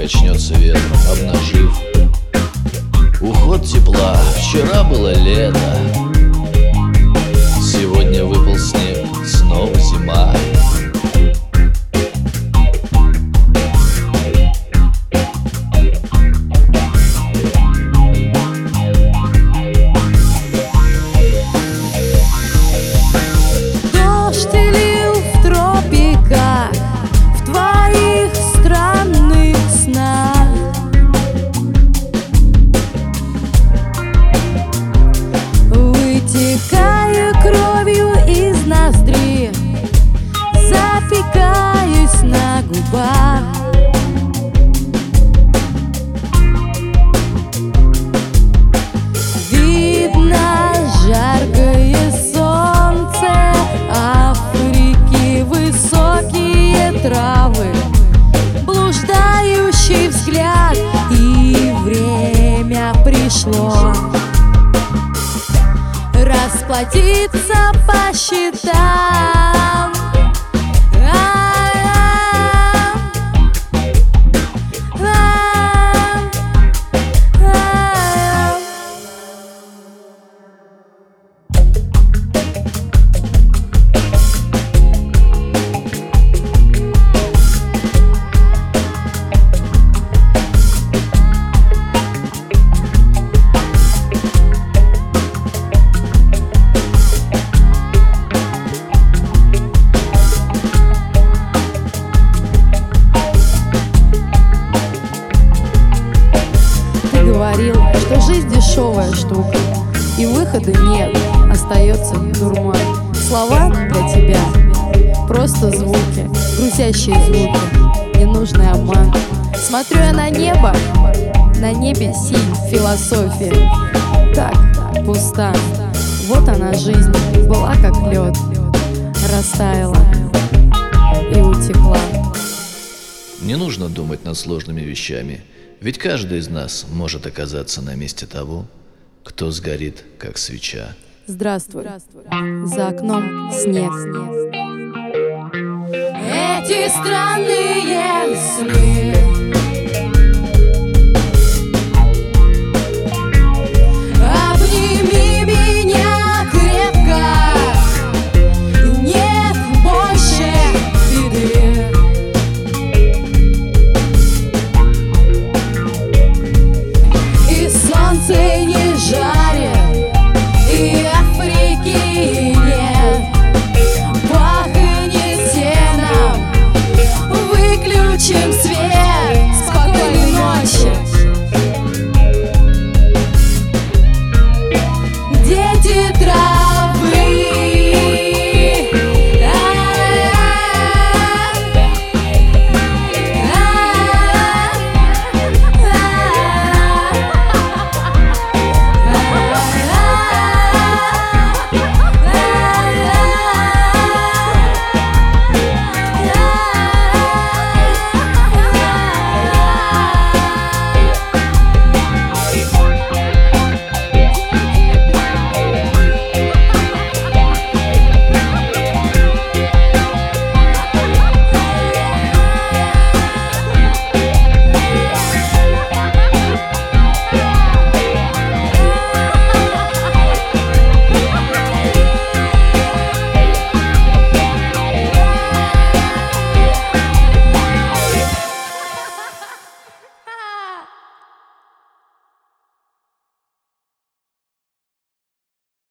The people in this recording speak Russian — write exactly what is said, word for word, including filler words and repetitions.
качнется ветром, обнажив уход тепла. Вчера было лето, сегодня выпал снег, снова зима. Вытекаю кровью из ноздри, запекаюсь на губах. Видно жаркое солнце Африки, высокие травы, блуждающий взгляд, и время пришло расплатиться по счетам. Говорил, что жизнь дешевая штука, и выхода нет, остается дурман. Слова для тебя просто звуки, грузящие звуки, ненужный обман. Смотрю я на небо, на небе синь философия, так пуста. Вот она жизнь, была как лед, растаяла и утекла. Не нужно думать над сложными вещами, ведь каждый из нас может оказаться на месте того, кто сгорит, как свеча. Здравствуй, за окном снег. Эти странные сны